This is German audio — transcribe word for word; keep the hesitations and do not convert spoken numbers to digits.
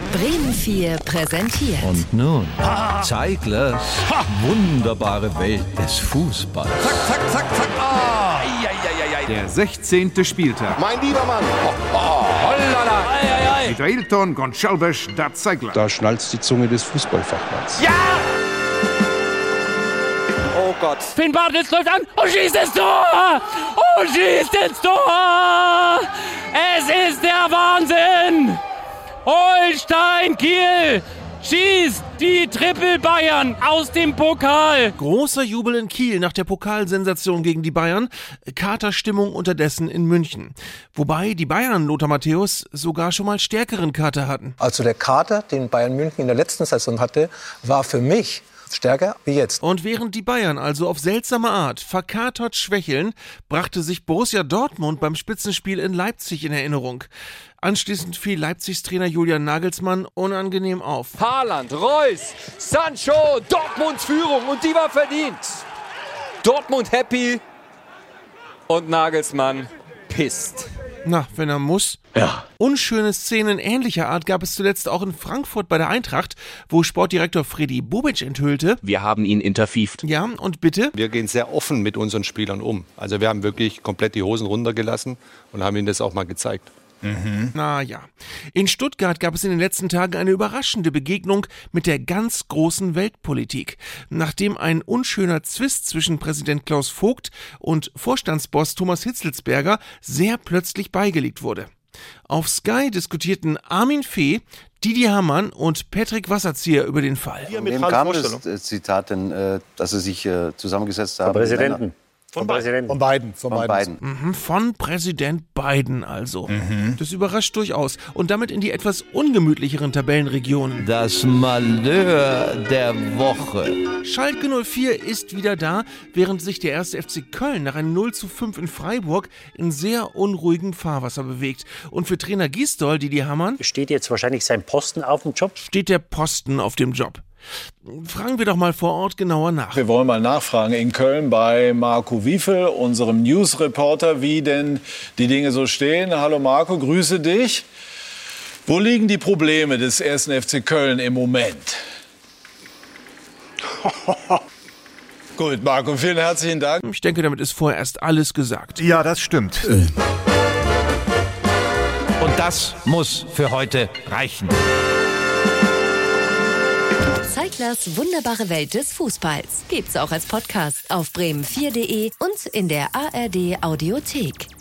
Bremen vier präsentiert. Und nun, Zeiglers wunderbare Welt des Fußballs. Zack, zack, zack, zack. Ah, ei, ei, ei, ei. Der sechzehnte Spieltag. Mein lieber Mann. Oh, oh, hollala. Ei, ei, ei. Mit Ailton Gonçalves da Zeigler. Da schnalzt die Zunge des Fußballfachmanns. Ja! Oh Gott. Finn Bartels läuft an und schießt ins Tor! Und schießt ins Tor! Es ist der Wahnsinn! Holstein Kiel schießt die Triple Bayern aus dem Pokal. Großer Jubel in Kiel nach der Pokalsensation gegen die Bayern. Katerstimmung unterdessen in München. Wobei die Bayern, Lothar Matthäus, sogar schon mal stärkeren Kater hatten. Also der Kater, den Bayern München in der letzten Saison hatte, war für mich stärker wie jetzt. Und während die Bayern also auf seltsame Art verkatert schwächeln, brachte sich Borussia Dortmund beim Spitzenspiel in Leipzig in Erinnerung. Anschließend fiel Leipzigs Trainer Julian Nagelsmann unangenehm auf. Haaland, Reus, Sancho, Dortmunds Führung und die war verdient. Dortmund happy und Nagelsmann pisst. Na, wenn er muss. Ja. Unschöne Szenen ähnlicher Art gab es zuletzt auch in Frankfurt bei der Eintracht, wo Sportdirektor Freddy Bobic enthüllte: Wir haben ihn interviewt. Ja, und bitte? Wir gehen sehr offen mit unseren Spielern um. Also wir haben wirklich komplett die Hosen runtergelassen und haben ihnen das auch mal gezeigt. Mhm. Na ja. In Stuttgart gab es in den letzten Tagen eine überraschende Begegnung mit der ganz großen Weltpolitik. Nachdem ein unschöner Zwist zwischen Präsident Klaus Vogt und Vorstandsboss Thomas Hitzelsberger sehr plötzlich beigelegt wurde. Auf Sky diskutierten Armin Fee, Didi Hamann und Patrick Wasserzieher über den Fall. Wem kam das Zitat denn, dass sie sich zusammengesetzt haben? Vom Präsidenten. Von, Von Präsidenten. Von beiden. Von, von beiden. Mhm, von Präsident Biden also. Mhm. Das überrascht durchaus. Und damit in die etwas ungemütlicheren Tabellenregionen. Das Malheur der Woche. Schalke null vier ist wieder da, während sich der erste F C Köln nach einem null zu fünf in Freiburg in sehr unruhigem Fahrwasser bewegt. Und für Trainer Gisdol, Didi Hamann, steht jetzt wahrscheinlich sein Posten auf dem Job? Steht der Posten auf dem Job. Fragen wir doch mal vor Ort genauer nach. Wir wollen mal nachfragen in Köln bei Marco Wiefel, unserem Newsreporter, wie denn die Dinge so stehen. Hallo Marco, grüße dich. Wo liegen die Probleme des ersten F C Köln im Moment? Gut, Marco, vielen herzlichen Dank. Ich denke, damit ist vorerst alles gesagt. Ja, das stimmt. Und das muss für heute reichen. Zeiglers wunderbare Welt des Fußballs gibt's auch als Podcast auf bremen vier punkt de und in der A R D Audiothek.